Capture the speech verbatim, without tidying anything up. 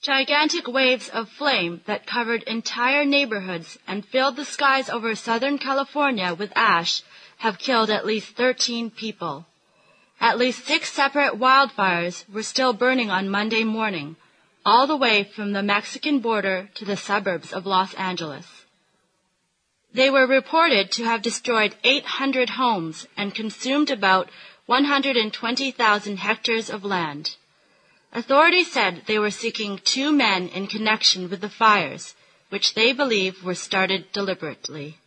Gigantic waves of flame that covered entire neighborhoods and filled the skies over Southern California with ash have killed at least thirteen people. At least six separate wildfires were still burning on Monday morning, all the way from the Mexican border to the suburbs of Los Angeles. They were reported to have destroyed eight hundred homes and consumed about one hundred twenty thousand hectares of land. Authorities said they were seeking two men in connection with the fires, which they believe were started deliberately.